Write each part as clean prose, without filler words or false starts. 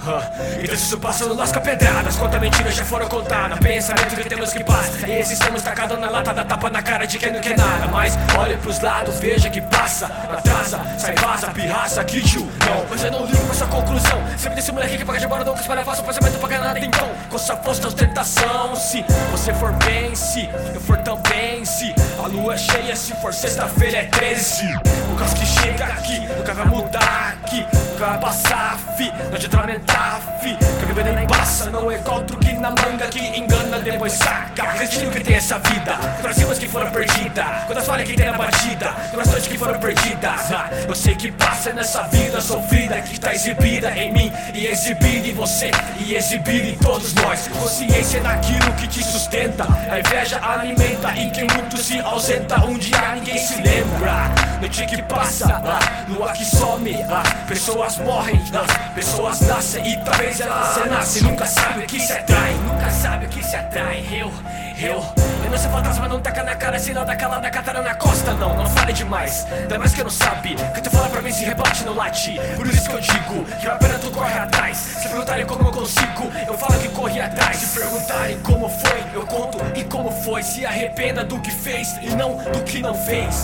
Então isso passando lasca pedradas, quanta mentira já foram contadas. Pensamento que temos que passa, e estamos tacados na lata, dá tapa na cara de quem não quer nada. Mas olhe pros lados, veja que passa, atrasa, sai vaza, pirraça, que não. Mas eu não ligo pra essa conclusão, sempre desse moleque que paga de boradão, que espalha fácil, pensamento paga nada. Então, com sua força ostentação, se você for bem, se eu for também, se a lua é cheia, se for sexta-feira é 13. O caos que chega aqui, nunca vai mudar aqui, nunca vai passar, fi, não adianta lamentar, fi, que a bebida nem passa, não é igual truque na manga que engana, depois saca. Acredito que tem essa vida, com as rimas que foram perdidas, quando as falhas que tem na batida, com as noites que foram perdidas. Eu sei que passa nessa vida sofrida que tá exibida em mim e exibida em você e exibida em todos nós. Consciência naquilo que te sustenta, a inveja alimenta e quem muito se ausenta, um dia ninguém se lembra. Noite que passa, lua que some, pessoas morrem, pessoas nascem e talvez elas renascem. Nunca sabe o que se atrai, nunca sabe o que se atrai. Eu não sou fantasma, não taca na cara, senão dá calada, catara na costa. Não fale demais, ainda mais que eu não sabe. Que tu fala pra mim se rebate no late. Por isso que eu digo, que a pena tu corre atrás. Se perguntarem como eu consigo, eu falo que corri atrás. Se perguntarem como foi, eu conto e como foi. Se arrependa do que fez e não do que não fez.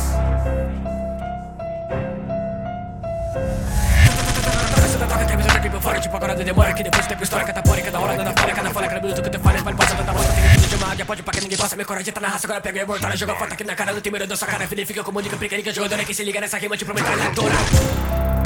Fora tipo agora de demora, que depois tem história catapórica da hora, da falha, cada falha, cada minuto que tu falha, espalha, passa tanta volta, tem tudo de uma águia, pode pra que ninguém possa me coragem, tá na raça, agora pega e mortalha, joga foto aqui na cara, não tem medo da sua cara, filho, fica como dica, pica, jogadora que se liga nessa rima, tipo metralhadora.